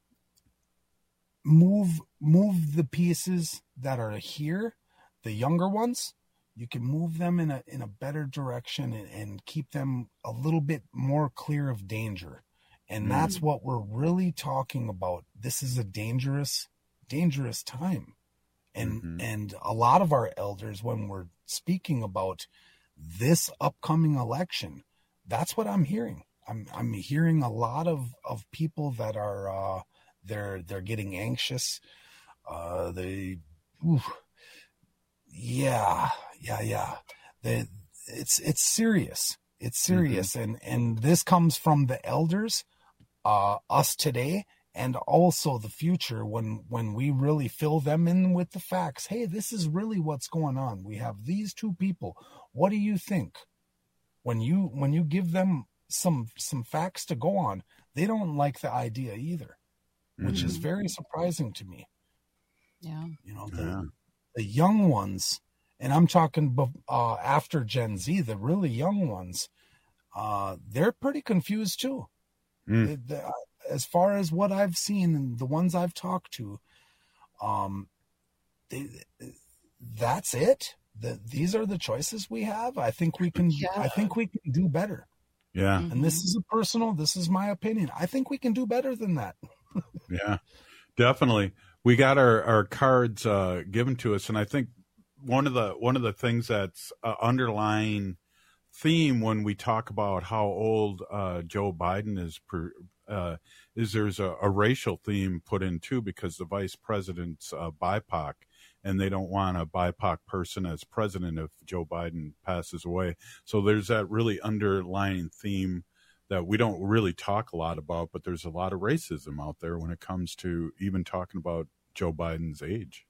move, move the pieces that are here, the younger ones, you can move them in a, in a better direction and, and keep them a little bit more clear of danger. And mm-hmm. that's what we're really talking about. This is a dangerous, dangerous time. And, mm-hmm. and a lot of our elders, when we're speaking about this upcoming election, that's what I'm hearing. I'm I'm hearing a lot of, of people that are uh, they're they're getting anxious. Uh, they, oof, yeah, yeah, yeah. They, it's it's serious. It's serious, mm-hmm. and and this comes from the elders, uh, us today, and also the future when when we really fill them in with the facts. Hey, this is really what's going on. We have these two people. What do you think? When you when you give them some some facts to go on, they don't like the idea either, which mm-hmm. is very surprising to me. Yeah, you know the yeah. the young ones, and I'm talking uh, after Gen Z, the really young ones, uh, they're pretty confused too. Mm. They, they, as far as what I've seen and the ones I've talked to, um, they, that's it. The, these are the choices we have. I think we can. Yeah. I think we can do better. Yeah. Mm-hmm. And this is a personal. This is my opinion. I think we can do better than that. Yeah, definitely. We got our our cards uh, given to us, and I think one of the one of the things that's uh, underlying theme when we talk about how old uh, Joe Biden is per, uh, is there's a, a racial theme put in too, because the vice president's uh, B I P O C, and they don't want a B I P O C person as president if Joe Biden passes away. So there's that really underlying theme that we don't really talk a lot about, but there's a lot of racism out there when it comes to even talking about Joe Biden's age.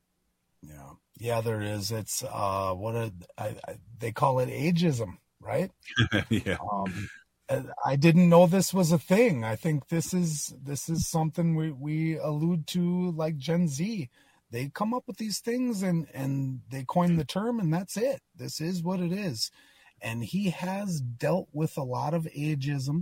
Yeah. Yeah, there is. It's uh, what a, I, I, they call it ageism, right? Yeah. Um, I didn't know this was a thing. I think this is this is something we, we allude to, like Gen Z. They come up with these things and, and they coin the term, and that's it. This is what it is. And he has dealt with a lot of ageism.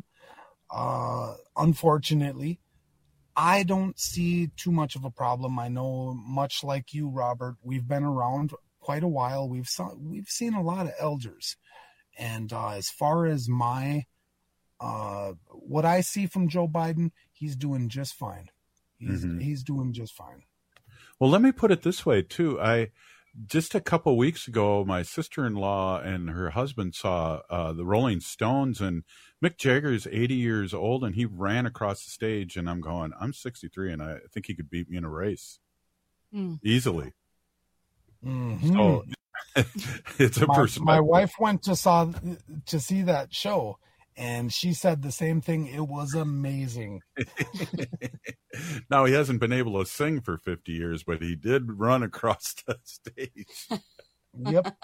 Uh, unfortunately, I don't see too much of a problem. I know, much like you, Robert, we've been around quite a while. We've saw, we've seen a lot of elders. And uh, as far as my, uh, what I see from Joe Biden, he's doing just fine. He's mm-hmm. he's doing just fine. Well, let me put it this way, too. I just a couple weeks ago, my sister-in-law and her husband saw uh, the Rolling Stones, and Mick Jagger is eighty years old, and he ran across the stage, and I'm going, I'm sixty-three, and I think he could beat me in a race mm. easily. Mm-hmm. So it's a my, perspective. My wife went to saw to see that show, And she said the same thing. It was amazing. Now, he hasn't been able to sing for fifty years, but he did run across the stage. Yep.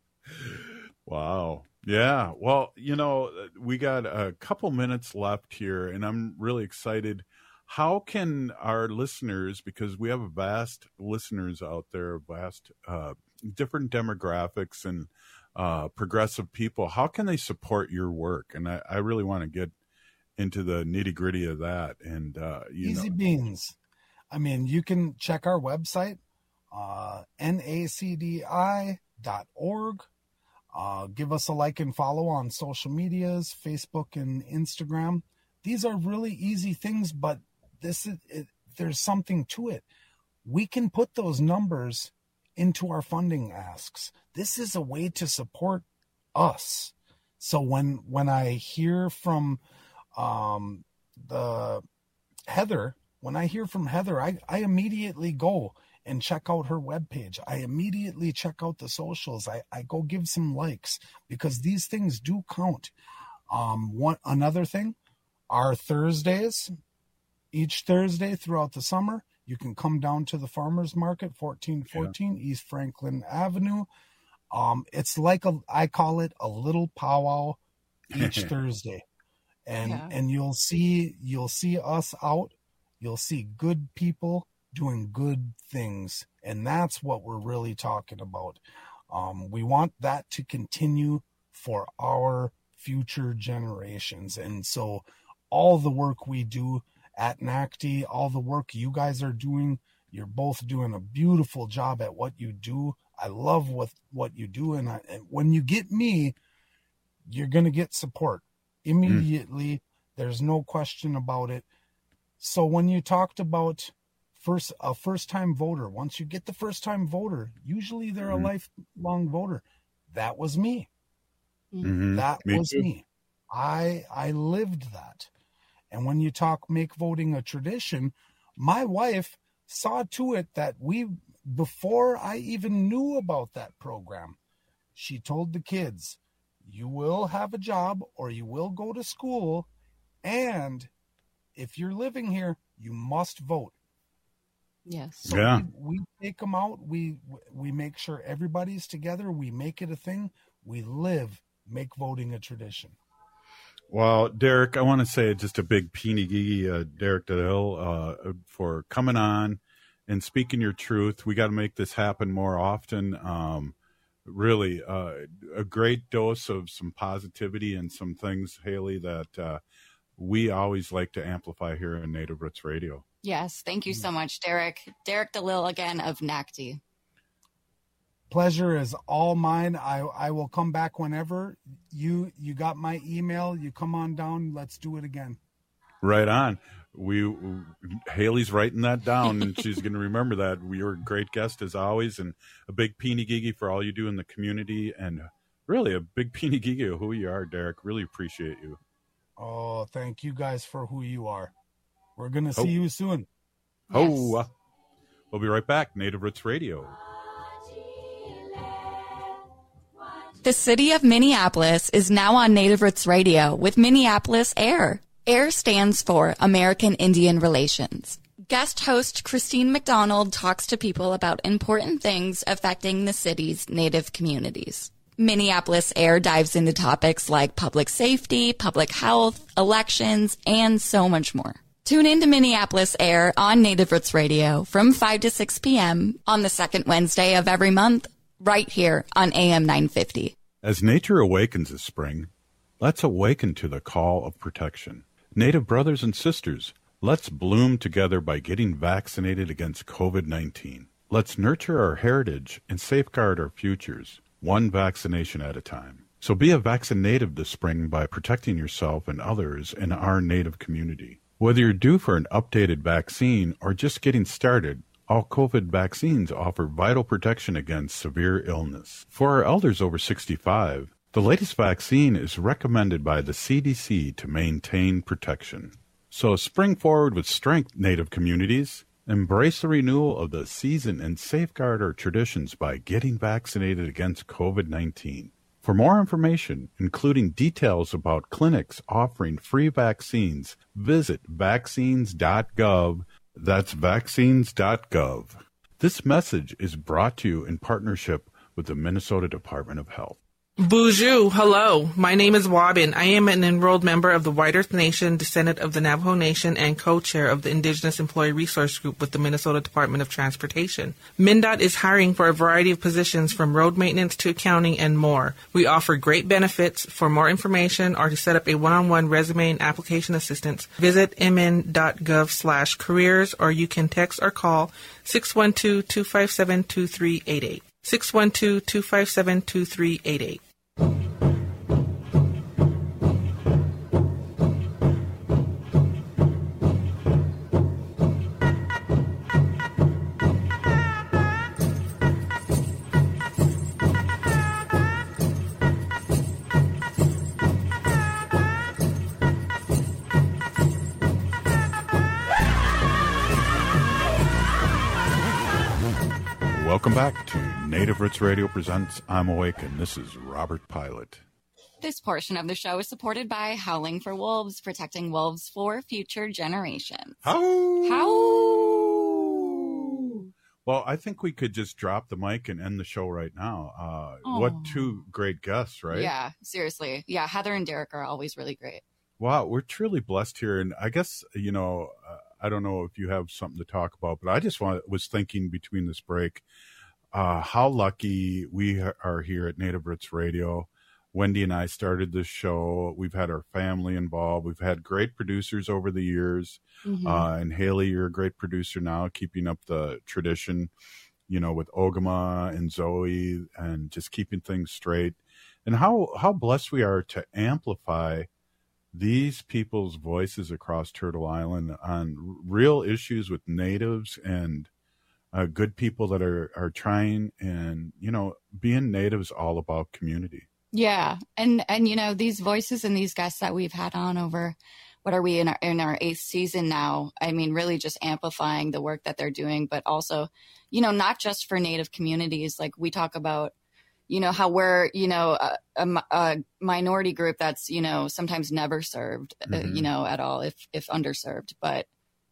Wow. Yeah. Well, you know, we got a couple minutes left here, and I'm really excited. How can our listeners, because we have a vast listeners out there, vast uh, different demographics and uh, progressive people, how can they support your work? And I, I really want to get into the nitty gritty of that. And uh, you Easy know. beans. I mean, you can check our website, uh, N A C D I dot org. Uh, give us a like and follow on social medias, Facebook and Instagram. These are really easy things, but this is it, there's something to it. We can put those numbers into our funding asks. This is a way to support us. So when when I hear from um, the Heather, when I hear from Heather, I, I immediately go and check out her webpage. I immediately check out the socials. I, I go give some likes because these things do count. Um, one another thing, our Thursdays, each Thursday throughout the summer, you can come down to the farmers market, fourteen fourteen yeah. East Franklin Avenue. Um, it's like a, I call it a little powwow each Thursday. And, yeah. and you'll see, you'll see us out. You'll see good people doing good things. And that's what we're really talking about. Um, we want that to continue for our future generations. And so all the work we do at N A C T, all the work you guys are doing, you're both doing a beautiful job at what you do. I love what, what you do. And, I, and when you get me, you're going to get support immediately. Mm. There's no question about it. So when you talked about first a first-time voter, once you get the first-time voter, usually they're mm-hmm. a lifelong voter. That was me. Mm-hmm. That me was too. me. I I lived that. And when you talk make voting a tradition, my wife saw to it that we, before I even knew about that program, she told the kids, you will have a job or you will go to school, and if you're living here, you must vote. Yes. So yeah. we, we take them out. We we make sure everybody's together. We make it a thing. We live, make voting a tradition. Well, Derek, I want to say just a big peeny uh, Derek DeHill, uh, for coming on and speaking your truth. We got to make this happen more often. Um, really, uh, a great dose of some positivity and some things, Haley, that uh, we always like to amplify here in Native Roots Radio. Yes, thank you so much, Derek. Derek DeLille again of N A C T. Pleasure is all mine. I, I will come back whenever. You you got my email. You come on down. Let's do it again. Right on. We Haley's writing that down, and she's going to remember that. You're a great guest as always, and a big peeny gigi for all you do in the community, and really a big peeny gigi of who you are, Derek. Really appreciate you. Oh, thank you guys for who you are. We're going to see oh. you soon. Oh, yes. uh, we'll be right back. Native Roots Radio. The city of Minneapolis is now on Native Roots Radio with Minneapolis Air. AIR stands for American Indian Relations. Guest host Christine McDonald talks to people about important things affecting the city's Native communities. Minneapolis Air dives into topics like public safety, public health, elections, and so much more. Tune in to Minneapolis Air on Native Roots Radio from five to six p.m. on the second Wednesday of every month, right here on A M nine fifty. As nature awakens this spring, let's awaken to the call of protection. Native brothers and sisters, let's bloom together by getting vaccinated against covid nineteen. Let's nurture our heritage and safeguard our futures, one vaccination at a time. So be a vaccinative this spring by protecting yourself and others in our Native community. Whether you're due for an updated vaccine or just getting started, all COVID vaccines offer vital protection against severe illness. For our elders over sixty-five, the latest vaccine is recommended by the C D C to maintain protection. So spring forward with strength, Native communities. Embrace the renewal of the season and safeguard our traditions by getting vaccinated against covid nineteen. For more information, including details about clinics offering free vaccines, visit vaccines dot gov. That's vaccines dot gov. This message is brought to you in partnership with the Minnesota Department of Health. Bonjour, hello. My name is Wabin. I am an enrolled member of the White Earth Nation, descendant of the Navajo Nation, and co-chair of the Indigenous Employee Resource Group with the Minnesota Department of Transportation. MnDOT is hiring for a variety of positions from road maintenance to accounting and more. We offer great benefits. For more information or to set up a one-on-one resume and application assistance, visit mn.gov slash careers, or you can text or call six one two, two five seven, two three eight eight. six one two, two five seven, two three eight eight. Welcome back to Native Roots Radio presents I'm Awake, and this is Robert Pilot. This portion of the show is supported by Howling for Wolves, protecting wolves for future generations. How? How? Well, I think we could just drop the mic and end the show right now. Uh, what two great guests, right? Yeah, seriously. Yeah, Heather and Derek are always really great. Wow, we're truly blessed here. And I guess, you know, uh, I don't know if you have something to talk about, but I just want, was thinking between this break, uh, how lucky we are here at Native Roots Radio. Wendy and I started this show. We've had our family involved. We've had great producers over the years. Mm-hmm. Uh, and Haley, you're a great producer now, keeping up the tradition, you know, with Ogama and Zoe, and just keeping things straight. And how, how blessed we are to amplify these people's voices across Turtle Island on real issues with natives and uh, good people that are, are trying. And, you know, being native is all about community. Yeah. And, and, you know, these voices and these guests that we've had on over, what are we in our, in our eighth season now? I mean, really just amplifying the work that they're doing, but also, you know, not just for Native communities. Like we talk about, you know, how we're, you know, a, a, a minority group that's, you know, sometimes never served, mm-hmm. uh, you know, at all, if, if underserved. But,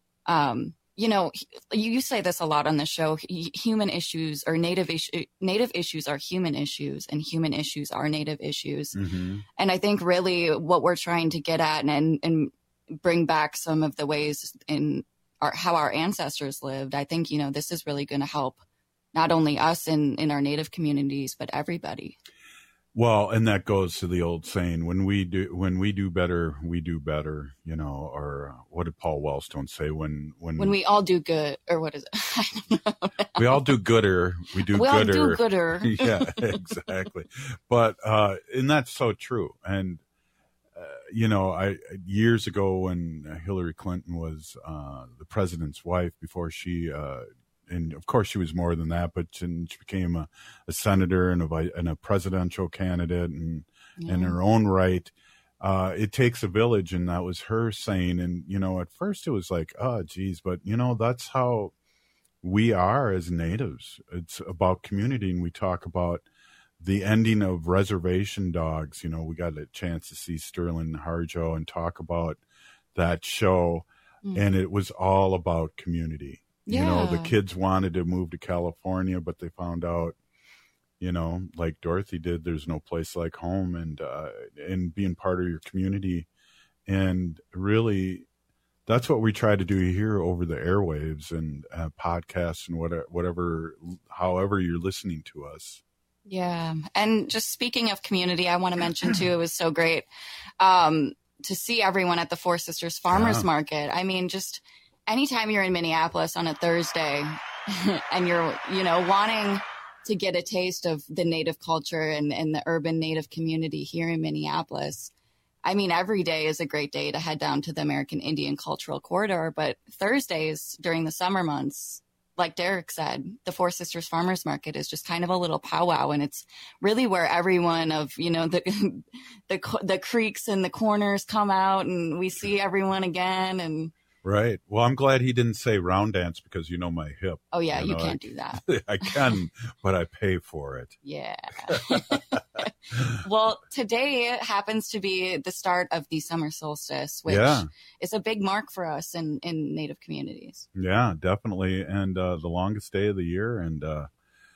um, you know, you, you say this a lot on the show, human issues or native issue, native issues are human issues, and human issues are native issues. Mm-hmm. And I think really what we're trying to get at and, and bring back some of the ways in our, how our ancestors lived. I think, you know, this is really going to help not only us in, in our native communities, but everybody. Well, and that goes to the old saying, when we do, when we do better, we do better, you know, or what did Paul Wellstone say? When, when, when we all do good, or what is it? I don't know. We all do gooder. We do we gooder. all do gooder. Yeah, exactly. But, uh, and that's so true. And, uh, you know, I, years ago when Hillary Clinton was, uh, the president's wife, before she, uh, and of course she was more than that, but she became a, a senator and a, and a presidential candidate, and yeah. in her own right, uh, it takes a village. And that was her saying. And, you know, at first it was like, oh, geez, but you know, that's how we are as natives. It's about community. And we talk about the ending of reservation dogs. You know, we got a chance to see Sterling Harjo and talk about that show. Mm. And it was all about community. Yeah. You know, the kids wanted to move to California, but they found out, you know, like Dorothy did, there's no place like home, and, uh, and being part of your community. And really, that's what we try to do here over the airwaves and uh, podcasts and whatever, whatever, however you're listening to us. Yeah. And just speaking of community, I want to mention too, it was so great um, to see everyone at the Four Sisters Farmers yeah. Market. I mean, just anytime you're in Minneapolis on a Thursday and you're, you know, wanting to get a taste of the Native culture and, and the urban Native community here in Minneapolis, I mean, every day is a great day to head down to the American Indian Cultural Corridor. But Thursdays during the summer months, like Derek said, the Four Sisters Farmers Market is just kind of a little powwow. And it's really where everyone of, you know, the, the, the creeks and the corners come out, and we see everyone again. And right. Well, I'm glad he didn't say round dance, because you know my hip. Oh, yeah, you, you know, can't I, do that. I can, but I pay for it. Yeah. Well, today happens to be the start of the summer solstice, which Yeah. is a big mark for us in, in Native communities. Yeah, definitely. And uh, the longest day of the year. And uh,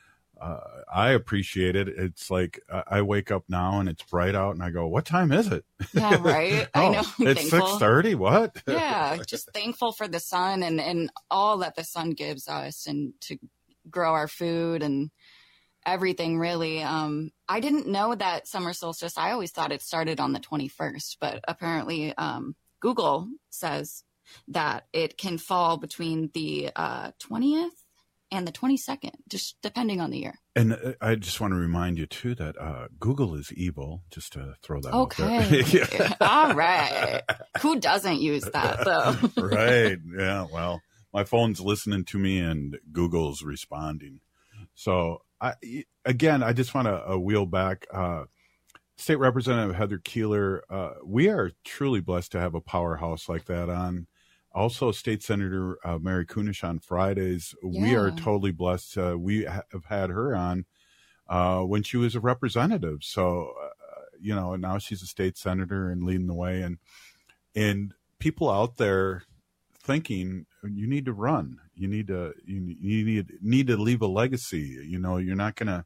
uh, I appreciate it. It's like I I wake up now and it's bright out and I go, what time is it? Yeah, right? I Oh, know. it's Thankful. six thirty. What? Yeah, just thankful for the sun and, and all that the sun gives us and to grow our food and everything, really. Um, I didn't know that summer solstice. I always thought it started on the twenty-first, but apparently um, Google says that it can fall between the uh, twentieth and the twenty-second, just depending on the year. And uh, I just want to remind you, too, that uh, Google is evil, just to throw that Okay. out there. Yeah. All right. Who doesn't use that, though? Right. Yeah. Well, my phone's listening to me and Google's responding. So, I, again, I just want to uh, wheel back. Uh, State Representative Heather Keeler, uh, we are truly blessed to have a powerhouse like that on. Also, State Senator uh, Mary Kunesh on Fridays. We are Yeah. totally blessed. Uh, we ha- have had her on uh, when she was a representative. So, uh, you know, now she's a state senator and leading the way. And and people out there thinking, you need to run. You need to you, you need need to leave a legacy. You know, you're not going to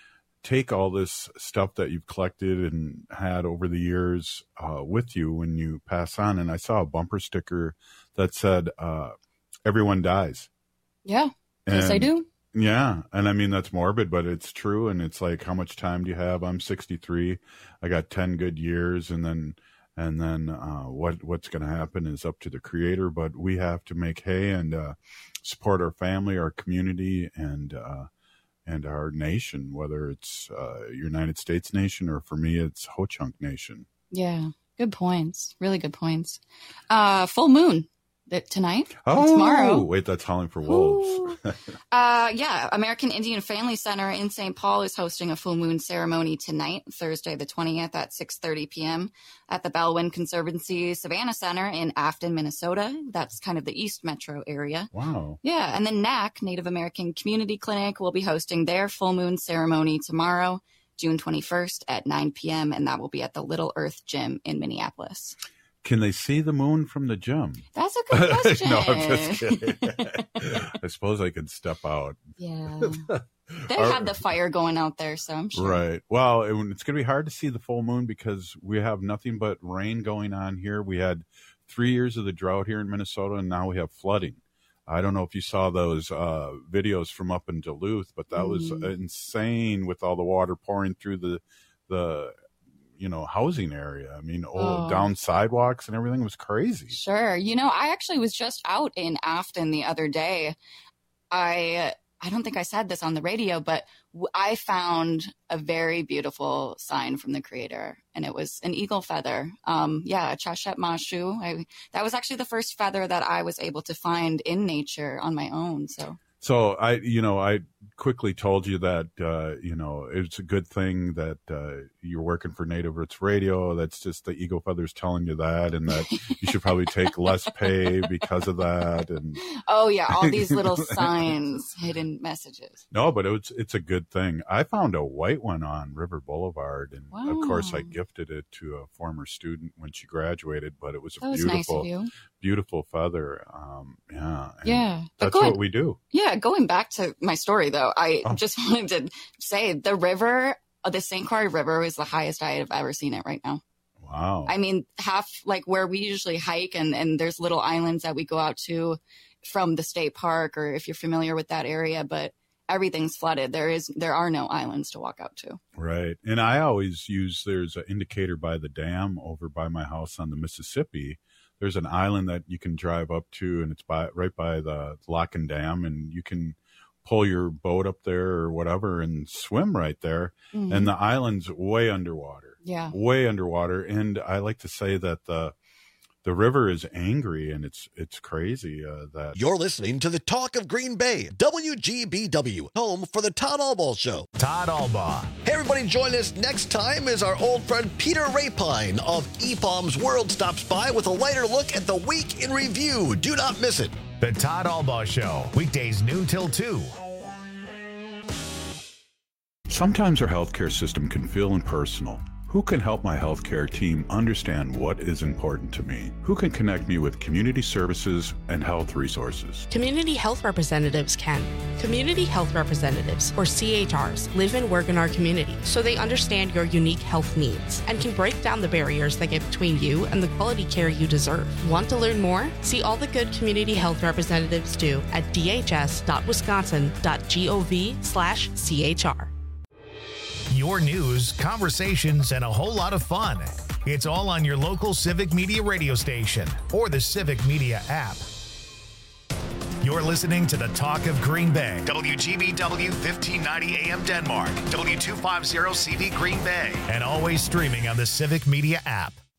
take all this stuff that you've collected and had over the years uh, with you when you pass on. And I saw a bumper sticker that said, uh, everyone dies. Yeah. Yes, I And- do. Yeah. And I mean, that's morbid, but it's true. And it's like, how much time do you have? I'm sixty-three. I got ten good years. And then, and then, uh, what, what's going to happen is up to the creator, but we have to make hay and, uh, support our family, our community, and, uh, and our nation, whether it's, uh, United States nation, or for me, it's Ho Chunk nation. Yeah. Good points. Really good points. Uh, full moon that tonight. Oh, Tomorrow. wait, that's Howling for Wolves. Uh, yeah, American Indian Family Center in Saint Paul is hosting a full moon ceremony tonight, Thursday the twentieth at six thirty p.m. at the Bellwyn Conservancy Savannah Center in Afton, Minnesota. That's kind of the East Metro area. Wow. Yeah, and then N A C, Native American Community Clinic, will be hosting their full moon ceremony tomorrow, June twenty-first at nine p.m., and that will be at the Little Earth Gym in Minneapolis. Can they see the moon from the gym? That's a good question. No, I'm just kidding. I suppose I could step out. Yeah. They Are- have the fire going out there, so I'm sure. Right. Well, it, it's going to be hard to see the full moon because we have nothing but rain going on here. We had three years of the drought here in Minnesota, and now we have flooding. I don't know if you saw those uh, videos from up in Duluth, but that was Mm. insane with all the water pouring through the the you know housing area. I mean, all Oh. down sidewalks and everything. It was crazy. Sure. You know, I actually was just out in Afton the other day. I I don't think I said this on the radio, but w- I found a very beautiful sign from the creator, and it was an eagle feather. Um, yeah, a chashet mashu. I, that was actually the first feather that I was able to find in nature on my own. So So I, you know, I quickly told you that, uh, you know, it's a good thing that uh, you're working for Native Roots Radio. That's just the eagle feathers telling you that, and that you should probably take less pay because of that. And oh yeah, all these little signs, hidden messages. no, but it's it's a good thing. I found a white one on River Boulevard, and of course I Wow. gifted it to a former student when she graduated. But it was a That was nice beautiful, of you. beautiful feather. Um, yeah, and Yeah, but that's go what ahead. we do. Yeah, going back to my story though, I Oh. just wanted to say the river, uh, the Saint Croix River, is the highest I have ever seen it right now. Wow. I mean, half like where we usually hike, and and there's little islands that we go out to from the state park, or if you're familiar with that area, but everything's flooded. There is there are no islands to walk out to. Right. And I always use, there's an indicator by the dam over by my house on the Mississippi. There's an island that you can drive up to, and it's by right by the Locken Dam, and you can pull your boat up there or whatever and swim right there. Mhm. And the island's way underwater. Yeah. Way underwater. And I like to say that the the river is angry, and it's it's crazy uh, that You're listening to the Talk of Green Bay, W G B W, home for the Todd Albaugh Show. Todd Albaugh. Hey, everybody, join us next time as our old friend Peter Rapine of E P O M's World stops by with a lighter look at the week in review. Do not miss it. The Todd Albaugh Show, weekdays noon till two. Sometimes our healthcare system can feel impersonal. Who can help my healthcare team understand what is important to me? Who can connect me with community services and health resources? Community health representatives can. Community health representatives, or C H Rs, live and work in our community, so they understand your unique health needs and can break down the barriers that get between you and the quality care you deserve. Want to learn more? See all the good community health representatives do at dhs.wisconsin.gov slash CHR. Your news, conversations, and a whole lot of fun. It's all on your local Civic Media radio station or the Civic Media app. You're listening to the Talk of Green Bay. W G B W fifteen ninety A M Denmark, W two fifty C V Green Bay, and always streaming on the Civic Media app.